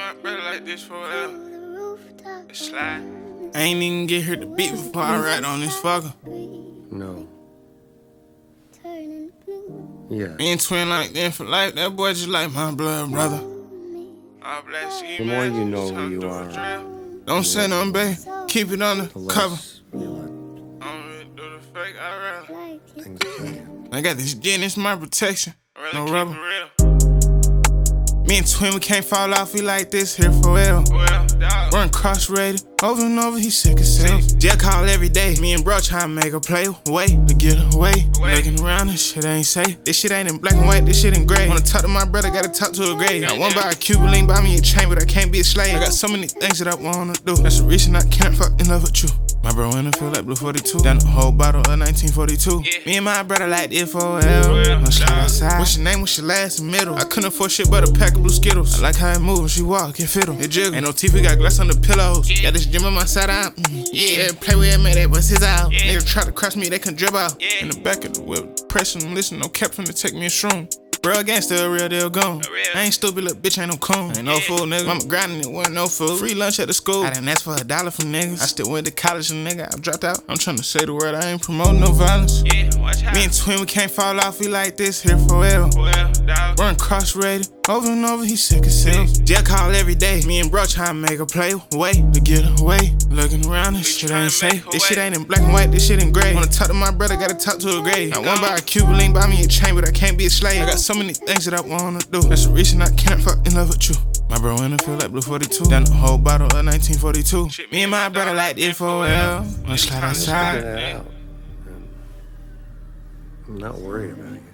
my brother like this forever. It's slide. I ain't even get here to beat before I ride on this fucker. No. Yeah. Me and Twin like them for life. That boy just like my blood brother. All black sheep, The more man. you know Just who you do a are. drill. Don't say nothing, babe. Keep it under The cover. less you let I don't really do the fake, I rather. things affect you. I got this gin, it's my protection. I rather No keep rubber. it real. Me and Twin, we can't fall off. We like this here forever. Well, dog. We're incarcerated. Over and over, he sick himself. Jail call every day. Me and bro tryna make a play. Wait to get away. Looking around, this shit ain't safe. This shit ain't in black and white, this shit in gray. Wanna talk to my brother, gotta talk to a grave. I want buy a Cuban link, buy me a chain, but I can't be a slave. I got so many things that I wanna do. That's the reason I can't fuck in love with you. My bro in the field like Blue 42. Down the whole bottle of 1942. Yeah. Me and my brother like this forever. No slide outside. What's your name? What's your last and middle? I couldn't afford shit but a pack of blue Skittles. I like how it move when she walk, it fiddle, it jiggle. Ain't no teeth, we got glass on the pillows. Yeah. Got this gym on my side out. Yeah, play with him, man, that was his out. Yeah. Niggas try to cross me, they can dribble out. Yeah. In the back of the whip, pressing, listen, no cap from to take me a shroom. Real gangster, a real deal gone. A real. I ain't stupid, little bitch, ain't no coon. Ain't no Yeah. fool, nigga. Mama grinding, it wasn't no food. Free lunch at the school. I didn't ask for $1 from niggas. I still went to college, and nigga, I dropped out. I'm trying to say the word, I ain't promoting no violence. Yeah, watch out. Me and Twin, we can't fall off, we like this here forever. Well, dog. We're incarcerated. Over and over, he sick himself. Jail call every day. Me and bro tryna make a play. Wait to get away. Looking around, this shit ain't safe. This shit ain't in black and white, this shit in gray. Wanna talk to my brother, gotta talk to a grave. I want buy a Cuban link, buy me a chain, but I can't be a slave. I got so many things that I wanna do. That's the reason I can't fuck in love with you. My bro in the field like Blue 42. Down the whole bottle of 1942. Me and my brother like this forever. Wanna slide outside. Get it out. I'm not worried about you.